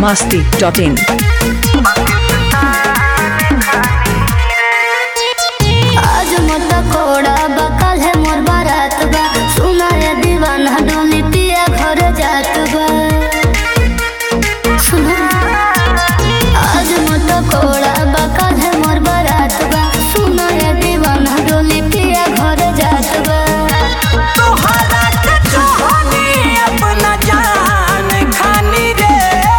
biharmasti.in आज मत कोड़ा बकल है मोर बारात बा सुना ये दीवाना डोली पिया घर जात बा सुना आज मत कोड़ा बकल है मोर बारात बा सुना ये दीवाना डोली पिया घर जात बा तोहरा के चाहनी अपना जान खानी रे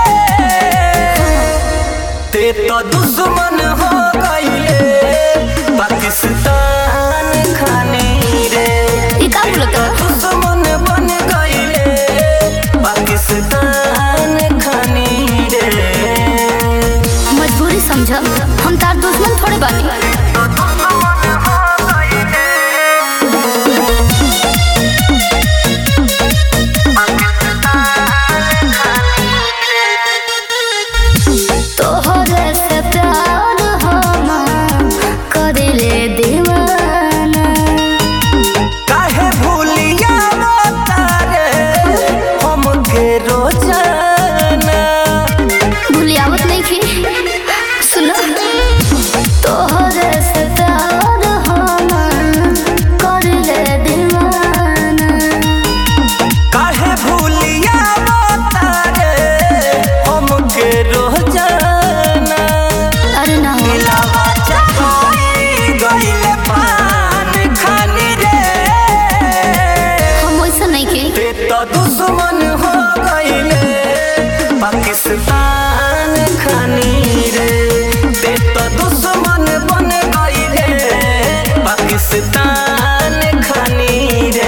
ते तो दुश्मन हो गईले पाकिस्तान खानी रे ई का बोलत बा दुश्मन बन गईले पाकिस्तान खानी रे मजबूरी समझ हम तार दुश्मन थोड़े बानी तोहरे से प्यार हम करिले दीवाना काहे भूलिया तारे हमके रोजाना भूलियावत नहीं की सुनो तोहरे से प्यार हम करिले दीवाना काहे भूलिया तारे हमके रोजाना अरे ना हो दिलावा चकोई गइले पान खानी रे हम वैसा नहीं की ते तो दुश्मन हो गइले पाकिस्तान खानी रे ते तो दुश्मन बन गइले पाकिस्तान खानी रे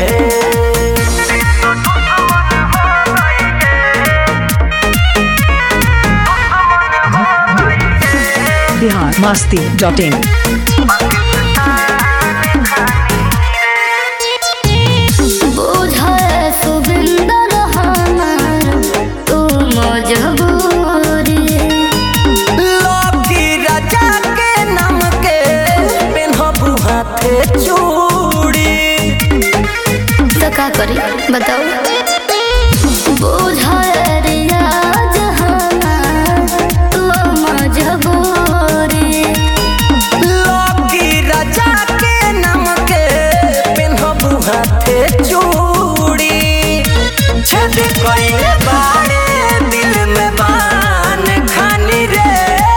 biharmasti.in बुझे सुबिंदर हमार तू मजबूरी लौकी राजा के नाम के पेन्हबू हाथे चूड़ी तो का करी बताओ बुझे रियाज हमार तू मजबूरी लौकी राजा के नाम के पेन्हबू हाथे चूड़ी छेद कइले बाड़े दिल में बान खानी रे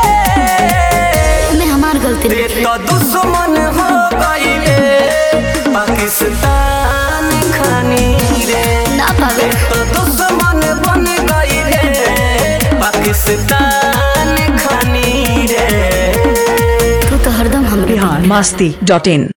में हमार गलती ते नहीं तो दुश्मन हो गइले पाकिस्तान खानी रे ना पावे तो दुश्मन बन गईले पाकिस्तान खानी रे तू तो हरदम हमरे biharmasti.in